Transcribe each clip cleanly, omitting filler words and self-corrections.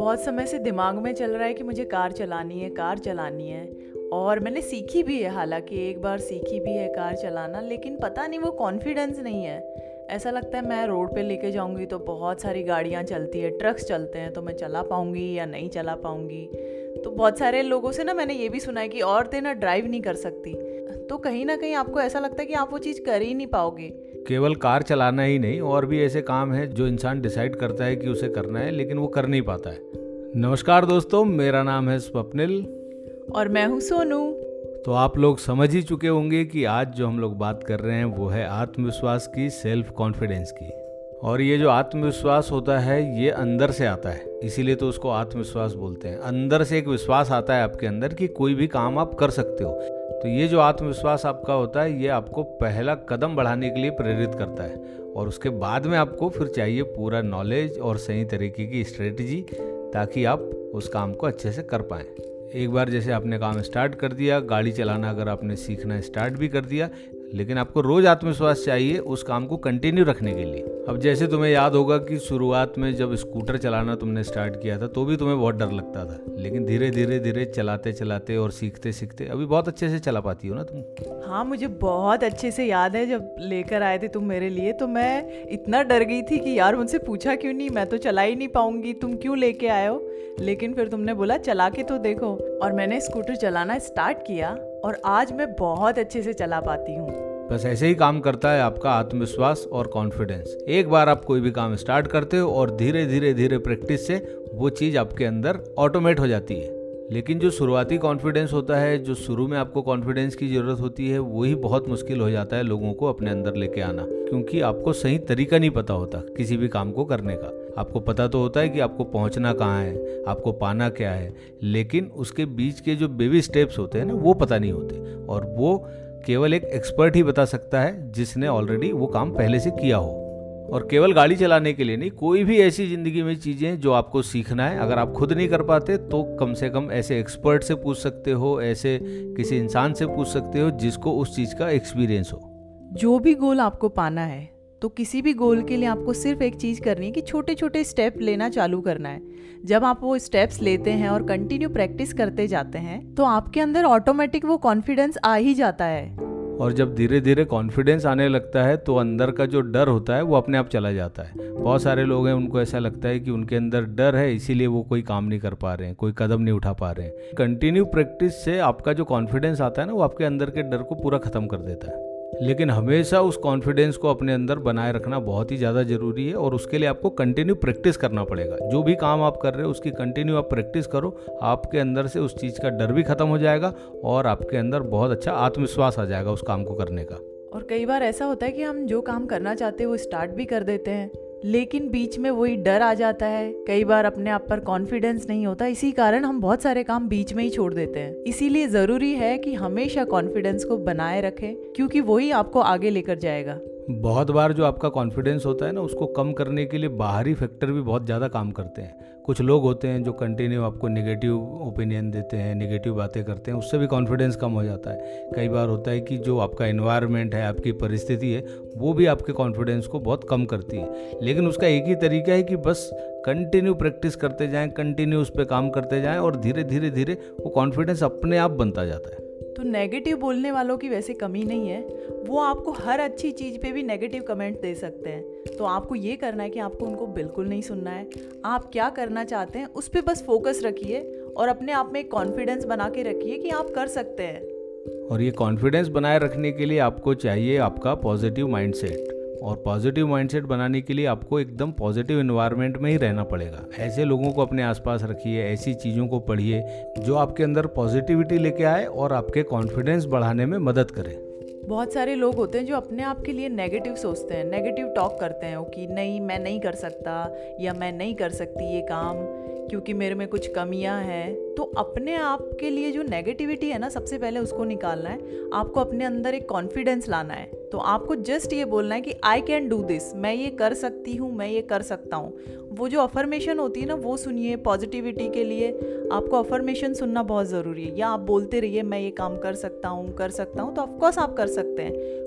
बहुत समय से दिमाग में चल रहा है कि मुझे कार चलानी है, कार चलानी है। और मैंने सीखी भी है, हालांकि एक बार सीखी भी है कार चलाना, लेकिन पता नहीं वो कॉन्फिडेंस नहीं है। ऐसा लगता है मैं रोड पे लेके जाऊंगी तो बहुत सारी गाड़ियां चलती है, ट्रक्स चलते हैं, तो मैं चला पाऊंगी या नहीं चला पाऊंगी। तो बहुत सारे लोगों से ना मैंने ये भी सुना है कि औरतें ना ड्राइव नहीं कर सकती। तो कहीं ना कहीं आपको ऐसा लगता है कि आप वो चीज़ कर ही नहीं पाओगे। केवल कार चलाना ही नहीं, और भी ऐसे काम हैं जो इंसान डिसाइड करता है कि उसे करना है, लेकिन वो कर नहीं पाता है। नमस्कार दोस्तों, मेरा नाम है स्वप्निल और मैं हूँ सोनू। तो आप लोग समझ ही चुके होंगे कि आज जो हम लोग बात कर रहे हैं वो है आत्मविश्वास की, सेल्फ कॉन्फिडेंस की। और ये जो आत्मविश्वास होता है ये अंदर से आता है, इसीलिए तो उसको आत्मविश्वास बोलते हैं। अंदर से एक विश्वास आता है आपके अंदर कि कोई भी काम आप कर सकते हो। तो ये जो आत्मविश्वास आपका होता है ये आपको पहला कदम बढ़ाने के लिए प्रेरित करता है, और उसके बाद में आपको फिर चाहिए पूरा नॉलेज और सही तरीके की स्ट्रेटजी, ताकि आप उस काम को अच्छे से कर पाएँ। एक बार जैसे आपने काम स्टार्ट कर दिया, गाड़ी चलाना अगर आपने सीखना स्टार्ट भी कर दिया, लेकिन आपको रोज आत्मविश्वास चाहिए उस काम को कंटिन्यू रखने के लिए। अब जैसे तुम्हें याद होगा कि शुरुआत में जब स्कूटर चलाना तुमने स्टार्ट किया था तो भी तुम्हें बहुत डर लगता था, लेकिन धीरे धीरे धीरे चलाते चलाते और सीखते सीखते अभी बहुत अच्छे से चला पाती हो ना तुम। हाँ, मुझे बहुत अच्छे से याद है जब लेकर आए थे तुम मेरे लिए, तो मैं इतना डर गई थी कि यार मुझसे पूछा क्यों नहीं, मैं तो चला ही नहीं पाऊंगी, तुम क्यों लेके आए हो। लेकिन फिर तुमने बोला चला के तो देखो, और मैंने स्कूटर चलाना स्टार्ट किया और आज मैं बहुत अच्छे से चला पाती हूँ। बस ऐसे ही काम करता है आपका आत्मविश्वास और कॉन्फिडेंस। एक बार आप कोई भी काम स्टार्ट करते हो और धीरे धीरे धीरे प्रैक्टिस से वो चीज़ आपके अंदर ऑटोमेट हो जाती है। लेकिन जो शुरुआती कॉन्फिडेंस होता है, जो शुरू में आपको कॉन्फिडेंस की ज़रूरत होती है, वही बहुत मुश्किल हो जाता है लोगों को अपने अंदर लेके आना, क्योंकि आपको सही तरीका नहीं पता होता किसी भी काम को करने का। आपको पता तो होता है कि आपको पहुंचना कहाँ है, आपको पाना क्या है, लेकिन उसके बीच के जो बेबी स्टेप्स होते हैं ना, वो पता नहीं होते। और वो केवल एक एक्सपर्ट ही बता सकता है जिसने ऑलरेडी वो काम पहले से किया हो। और केवल गाड़ी चलाने के लिए नहीं, कोई भी ऐसी ज़िंदगी में चीज़ें जो आपको सीखना है, अगर आप खुद नहीं कर पाते तो कम से कम ऐसे एक्सपर्ट से पूछ सकते हो, ऐसे किसी इंसान से पूछ सकते हो जिसको उस चीज़ का एक्सपीरियंस हो। जो भी गोल आपको पाना है, तो किसी भी गोल के लिए आपको सिर्फ एक चीज़ करनी है कि छोटे छोटे स्टेप लेना चालू करना है। जब आप वो स्टेप्स लेते हैं और कंटिन्यू प्रैक्टिस करते जाते हैं तो आपके अंदर ऑटोमेटिक वो कॉन्फिडेंस आ ही जाता है। और जब धीरे धीरे कॉन्फिडेंस आने लगता है तो अंदर का जो डर होता है वो अपने आप चला जाता है। बहुत सारे लोग हैं, उनको ऐसा लगता है कि उनके अंदर डर है, इसीलिए वो कोई काम नहीं कर पा रहे हैं, कोई कदम नहीं उठा पा रहे हैं। कंटिन्यू प्रैक्टिस से आपका जो कॉन्फिडेंस आता है ना, वो आपके अंदर के डर को पूरा खत्म कर देता है। लेकिन हमेशा उस कॉन्फिडेंस को अपने अंदर बनाए रखना बहुत ही ज़्यादा ज़रूरी है, और उसके लिए आपको कंटिन्यू प्रैक्टिस करना पड़ेगा। जो भी काम आप कर रहे हो उसकी कंटिन्यू आप प्रैक्टिस करो, आपके अंदर से उस चीज़ का डर भी खत्म हो जाएगा और आपके अंदर बहुत अच्छा आत्मविश्वास आ जाएगा उस काम को करने का। और कई बार ऐसा होता है कि हम जो काम करना चाहते हैं वो स्टार्ट भी कर देते हैं, लेकिन बीच में वही डर आ जाता है। कई बार अपने आप पर कॉन्फिडेंस नहीं होता, इसी कारण हम बहुत सारे काम बीच में ही छोड़ देते हैं। इसीलिए ज़रूरी है कि हमेशा कॉन्फिडेंस को बनाए रखें, क्योंकि वही आपको आगे लेकर जाएगा। बहुत बार जो आपका कॉन्फिडेंस होता है ना, उसको कम करने के लिए बाहरी फैक्टर भी बहुत ज़्यादा काम करते हैं। कुछ लोग होते हैं जो कंटिन्यू आपको नेगेटिव ओपिनियन देते हैं, नेगेटिव बातें करते हैं, उससे भी कॉन्फिडेंस कम हो जाता है। कई बार होता है कि जो आपका एनवायरनमेंट है, आपकी परिस्थिति है, वो भी आपके कॉन्फिडेंस को बहुत कम करती है। लेकिन उसका एक ही तरीका है कि बस कंटिन्यू प्रैक्टिस करते जाएं, कंटिन्यू उस पर काम करते जाएं, और धीरे धीरे धीरे वो कॉन्फिडेंस अपने आप बनता जाता है। तो नेगेटिव बोलने वालों की वैसे कमी नहीं है, वो आपको हर अच्छी चीज़ पे भी नेगेटिव कमेंट दे सकते हैं। तो आपको ये करना है कि आपको उनको बिल्कुल नहीं सुनना है। आप क्या करना चाहते हैं उस पर बस फोकस रखिए और अपने आप में एक कॉन्फिडेंस बना के रखिए कि आप कर सकते हैं। और ये कॉन्फिडेंस बनाए रखने के लिए आपको चाहिए आपका पॉजिटिव माइंडसेट। और पॉजिटिव माइंडसेट बनाने के लिए आपको एकदम पॉजिटिव एनवायरनमेंट में ही रहना पड़ेगा। ऐसे लोगों को अपने आसपास रखिए, ऐसी चीज़ों को पढ़िए जो आपके अंदर पॉजिटिविटी लेके आए और आपके कॉन्फिडेंस बढ़ाने में मदद करे। बहुत सारे लोग होते हैं जो अपने आप के लिए नेगेटिव सोचते हैं, नेगेटिव टॉक करते हैं कि नहीं, मैं नहीं कर सकता या मैं नहीं कर सकती ये काम क्योंकि मेरे में कुछ कमियां हैं। तो अपने आप के लिए जो नेगेटिविटी है ना, सबसे पहले उसको निकालना है। आपको अपने अंदर एक कॉन्फिडेंस लाना है। तो आपको जस्ट ये बोलना है कि आई कैन डू दिस, मैं ये कर सकती हूँ, मैं ये कर सकता हूँ। वो जो अफर्मेशन होती है ना, वो सुनिए। पॉजिटिविटी के लिए आपको अफर्मेशन सुनना बहुत ज़रूरी है, या आप बोलते रहिए मैं ये काम कर सकता हूँ, कर सकता हूँ। तो ऑफकोर्स आप कर सकते हैं।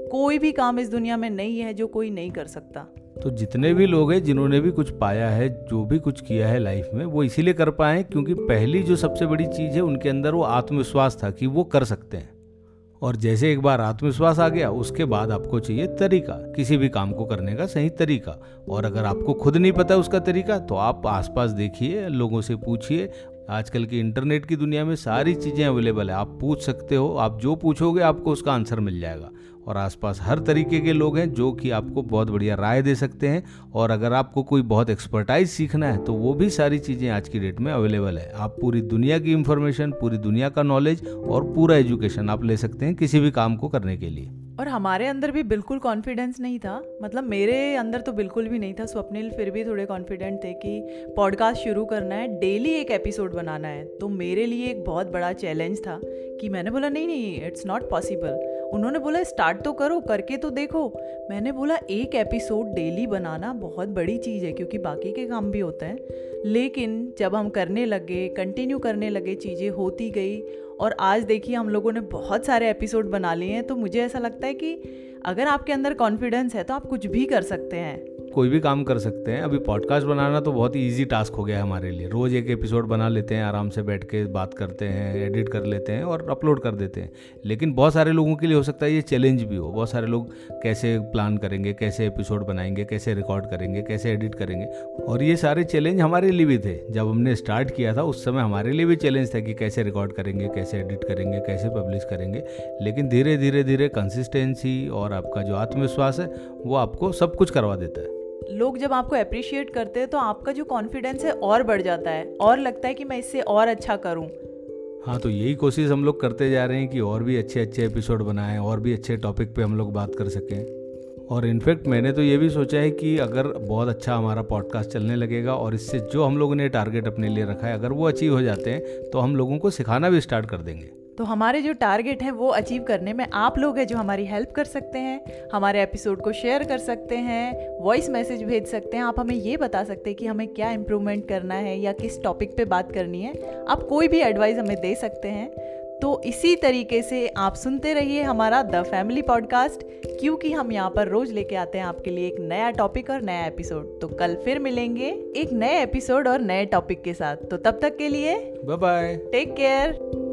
कोई भी काम इस दुनिया में नहीं है जो कोई नहीं कर सकता। तो जितने भी लोग हैं जिन्होंने भी कुछ पाया है, जो भी कुछ किया है लाइफ में, वो इसीलिए कर पाए क्योंकि पहली जो सबसे बड़ी चीज़ है उनके अंदर वो आत्मविश्वास था कि वो कर सकते हैं। और जैसे एक बार आत्मविश्वास आ गया, उसके बाद आपको चाहिए तरीका, किसी भी काम को करने का सही तरीका। और अगर आपको खुद नहीं पता उसका तरीका तो आप आसपास देखिए, लोगों से पूछिए। आजकल की इंटरनेट की दुनिया में सारी चीज़ें अवेलेबल है, आप पूछ सकते हो। आप जो पूछोगे आपको उसका आंसर मिल जाएगा। और आसपास हर तरीके के लोग हैं जो कि आपको बहुत बढ़िया राय दे सकते हैं। और अगर आपको कोई बहुत एक्सपर्टाइज सीखना है तो वो भी सारी चीज़ें आज की डेट में अवेलेबल है। आप पूरी दुनिया की इंफॉर्मेशन, पूरी दुनिया का नॉलेज और पूरा एजुकेशन आप ले सकते हैं किसी भी काम को करने के लिए। और हमारे अंदर भी बिल्कुल कॉन्फिडेंस नहीं था, मतलब मेरे अंदर तो बिल्कुल भी नहीं था। स्वप्निल फिर भी थोड़े कॉन्फिडेंट थे कि पॉडकास्ट शुरू करना है, डेली एक एपिसोड बनाना है। तो मेरे लिए एक बहुत बड़ा चैलेंज था कि मैंने बोला नहीं, इट्स नॉट पॉसिबल। उन्होंने बोला स्टार्ट तो करो, करके तो देखो। मैंने बोला एक एपिसोड डेली बनाना बहुत बड़ी चीज़ है क्योंकि बाकी के काम भी होते हैं। लेकिन जब हम करने लगे, कंटिन्यू करने लगे, चीज़ें होती गई। और आज देखिए हम लोगों ने बहुत सारे एपिसोड बना लिए हैं। तो मुझे ऐसा लगता है कि अगर आपके अंदर कॉन्फिडेंस है तो आप कुछ भी कर सकते हैं, कोई भी काम कर सकते हैं। अभी पॉडकास्ट बनाना तो बहुत ही ईजी टास्क हो गया है हमारे लिए। रोज़ एक एपिसोड बना लेते हैं, आराम से बैठ के बात करते हैं, एडिट कर लेते हैं और अपलोड कर देते हैं। लेकिन बहुत सारे लोगों के लिए हो सकता है ये चैलेंज भी हो। बहुत सारे लोग कैसे प्लान करेंगे, कैसे एपिसोड बनाएंगे, कैसे रिकॉर्ड करेंगे, कैसे एडिट करेंगे। और ये सारे चैलेंज हमारे लिए भी थे। जब हमने स्टार्ट किया था उस समय हमारे लिए भी चैलेंज था कि कैसे रिकॉर्ड करेंगे, कैसे एडिट करेंगे, कैसे पब्लिश करेंगे। लेकिन धीरे धीरे धीरे कंसिस्टेंसी और आपका जो आत्मविश्वास है वो आपको सब कुछ करवा देता है। लोग जब आपको अप्रिशिएट करते हैं तो आपका जो कॉन्फिडेंस है और बढ़ जाता है और लगता है कि मैं इससे और अच्छा करूं। हाँ, तो यही कोशिश हम लोग करते जा रहे हैं कि और भी अच्छे अच्छे एपिसोड बनाएं, और भी अच्छे टॉपिक पे हम लोग बात कर सकें। और इनफैक्ट मैंने तो ये भी सोचा है कि अगर बहुत अच्छा हमारा पॉडकास्ट चलने लगेगा और इससे जो हम लोगों ने टारगेट अपने लिए रखा है अगर वो अचीव हो जाते हैं तो हम लोगों को सिखाना भी स्टार्ट कर देंगे। तो हमारे जो टारगेट हैं वो अचीव करने में आप लोग हैं जो हमारी हेल्प कर सकते हैं। हमारे एपिसोड को शेयर कर सकते हैं, वॉइस मैसेज भेज सकते हैं। आप हमें ये बता सकते हैं कि हमें क्या इम्प्रूवमेंट करना है या किस टॉपिक पे बात करनी है। आप कोई भी एडवाइस हमें दे सकते हैं। तो इसी तरीके से आप सुनते रहिए हमारा द फैमिली पॉडकास्ट, क्योंकि हम यहाँ पर रोज लेके आते हैं आपके लिए एक नया टॉपिक और नया एपिसोड। तो कल फिर मिलेंगे एक नए एपिसोड और नए टॉपिक के साथ। तो तब तक के लिए बाय बाय, टेक केयर।